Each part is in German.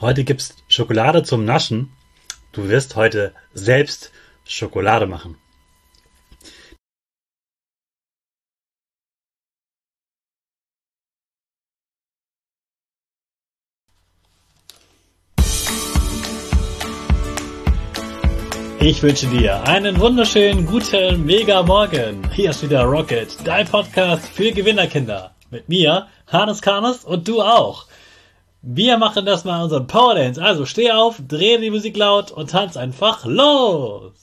Heute gibt's Schokolade zum Naschen. Du wirst heute selbst Schokolade machen. Ich wünsche dir einen wunderschönen, guten, mega Morgen. Hier ist wieder Rocket, dein Podcast für Gewinnerkinder. Mit mir, Hannes Karnes und du auch. Wir machen das mal unseren Power Dance. Also steh auf, dreh die Musik laut und tanz einfach los.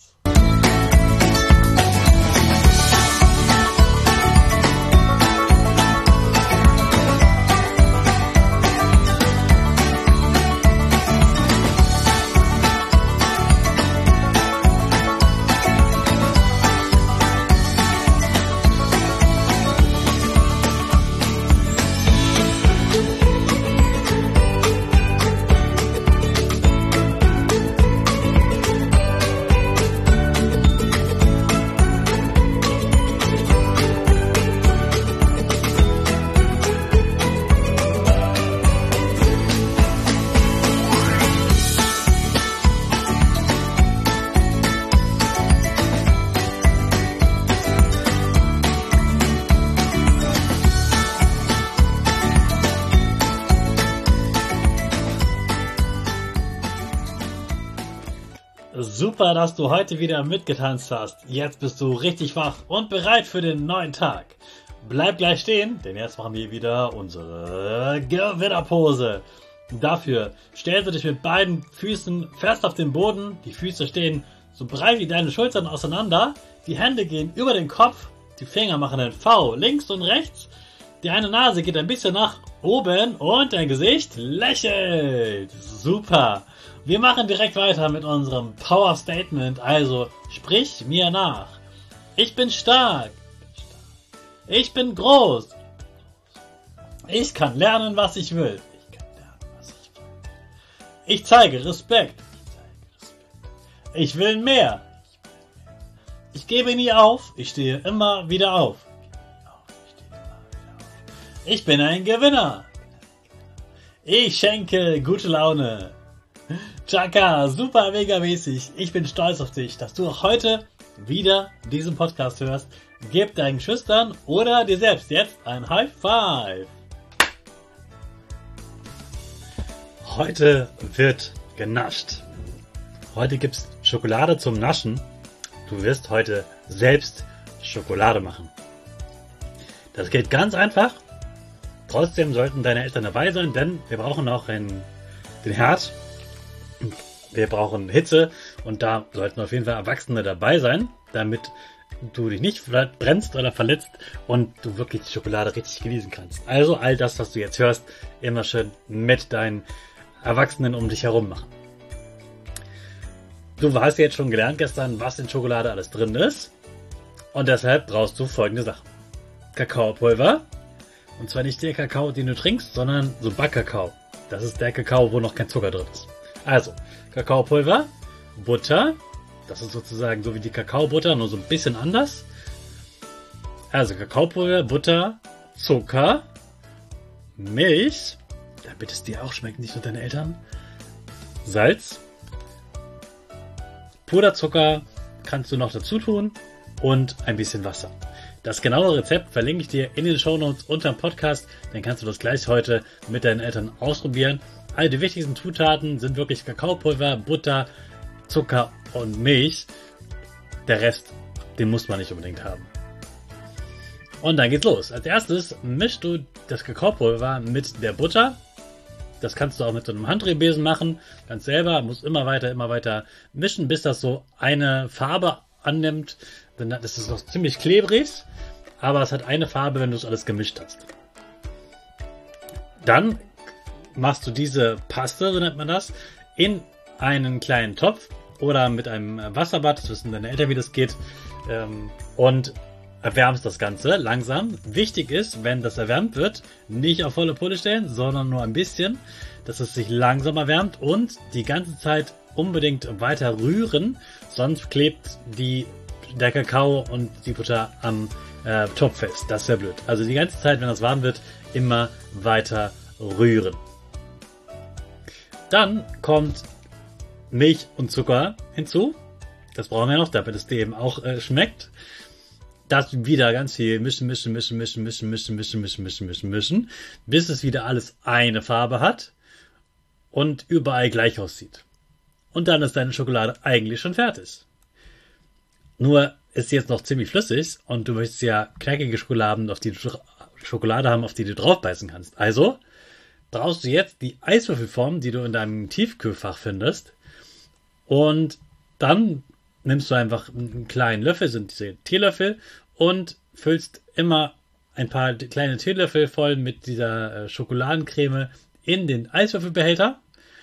Super, dass du heute wieder mitgetanzt hast. Jetzt bist du richtig wach und bereit für den neuen Tag. Bleib gleich stehen, denn jetzt machen wir wieder unsere Gewinnerpose. Dafür stellst du dich mit beiden Füßen fest auf den Boden. Die Füße stehen so breit wie deine Schultern auseinander. Die Hände gehen über den Kopf. Die Finger machen ein V links und rechts. Die eine Nase geht ein bisschen nach oben und dein Gesicht lächelt. Super. Wir machen direkt weiter mit unserem Power Statement, also sprich mir nach. Ich bin stark. Ich bin groß. Ich kann lernen, was ich will. Ich zeige Respekt. Ich will mehr. Ich gebe nie auf. Ich stehe immer wieder auf. Ich bin ein Gewinner. Ich schenke gute Laune. Chaka, super mega mäßig. Ich bin stolz auf dich, dass du auch heute wieder diesen Podcast hörst. Gib deinen Schüchtern oder dir selbst jetzt ein High Five. Heute wird genascht. Heute gibt's Schokolade zum Naschen. Du wirst heute selbst Schokolade machen. Das geht ganz einfach. Trotzdem sollten deine Eltern dabei sein, denn wir brauchen auch den Herd. Wir brauchen Hitze und da sollten auf jeden Fall Erwachsene dabei sein, damit du dich nicht brennst oder verletzt und du wirklich die Schokolade richtig genießen kannst. Also all das, was du jetzt hörst, immer schön mit deinen Erwachsenen um dich herum machen. Du hast jetzt schon gelernt gestern, was in Schokolade alles drin ist und deshalb brauchst du folgende Sachen. Kakaopulver, und zwar nicht der Kakao, den du trinkst, sondern so Backkakao. Das ist der Kakao, wo noch kein Zucker drin ist. Also, Kakaopulver, Butter, das ist sozusagen so wie die Kakaobutter, nur so ein bisschen anders. Also Kakaopulver, Butter, Zucker, Milch, damit es dir auch schmeckt, nicht nur deine Eltern, Salz, Puderzucker kannst du noch dazu tun und ein bisschen Wasser. Das genaue Rezept verlinke ich dir in den Shownotes unter dem Podcast, dann kannst du das gleich heute mit deinen Eltern ausprobieren. All die wichtigsten Zutaten sind wirklich Kakaopulver, Butter, Zucker und Milch. Der Rest, den muss man nicht unbedingt haben. Und dann geht's los. Als erstes mischst du das Kakaopulver mit der Butter. Das kannst du auch mit so einem Handrührbesen machen. Ganz selber, musst immer weiter mischen, bis das so eine Farbe annimmt. Das ist noch ziemlich klebrig, aber es hat eine Farbe, wenn du es alles gemischt hast. Dann machst du diese Paste, so nennt man das, in einen kleinen Topf oder mit einem Wasserbad, das wissen deine Eltern, wie das geht, und erwärmst das Ganze langsam. Wichtig ist, wenn das erwärmt wird, nicht auf volle Pulle stellen, sondern nur ein bisschen, dass es sich langsam erwärmt und die ganze Zeit unbedingt weiter rühren, sonst klebt der Kakao und die Butter am Topf fest. Das wäre blöd. Also die ganze Zeit, wenn das warm wird, immer weiter rühren. Dann kommt Milch und Zucker hinzu. Das brauchen wir noch, damit es dem auch schmeckt. Das wieder ganz viel mischen, bis es wieder alles eine Farbe hat und überall gleich aussieht. Und dann ist deine Schokolade eigentlich schon fertig. Nur ist sie jetzt noch ziemlich flüssig und du möchtest ja knackige Schokolade haben, auf die du drauf beißen kannst. Also brauchst du jetzt die Eiswürfelform, die du in deinem Tiefkühlfach findest. Und dann nimmst du einfach einen kleinen Löffel, sind diese Teelöffel, und füllst immer ein paar kleine Teelöffel voll mit dieser Schokoladencreme in den Eiswürfelbehälter.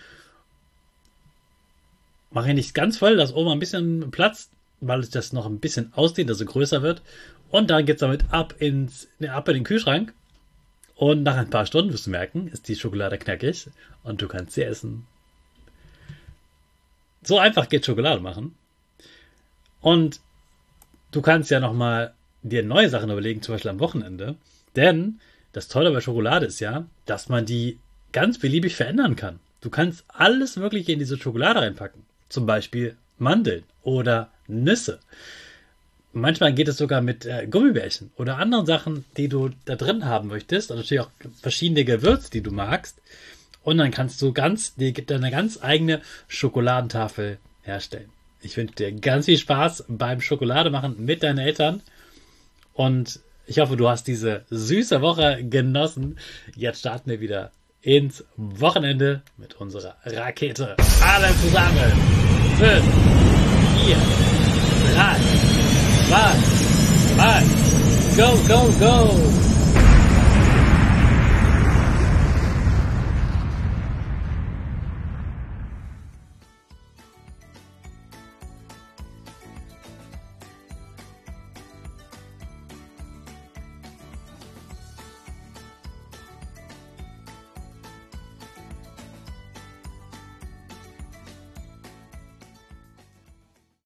Mach ihn nicht ganz voll, dass oben ein bisschen Platz, weil es das noch ein bisschen ausdehnt, also größer wird. Und dann geht's damit ab in den Kühlschrank. Und nach ein paar Stunden wirst du merken, ist die Schokolade knackig und du kannst sie essen. So einfach geht Schokolade machen. Und du kannst ja nochmal dir neue Sachen überlegen, zum Beispiel am Wochenende. Denn das Tolle bei Schokolade ist ja, dass man die ganz beliebig verändern kann. Du kannst alles Mögliche in diese Schokolade reinpacken. Zum Beispiel Mandeln oder Nüsse. Manchmal geht es sogar mit Gummibärchen oder anderen Sachen, die du da drin haben möchtest. Und natürlich auch verschiedene Gewürze, die du magst. Und dann kannst du deine ganz eigene Schokoladentafel herstellen. Ich wünsche dir ganz viel Spaß beim Schokolade-Machen mit deinen Eltern. Und ich hoffe, du hast diese süße Woche genossen. Jetzt starten wir wieder ins Wochenende mit unserer Rakete. Alle zusammen. 5, 4, 3, 2, 1. Go, go, go!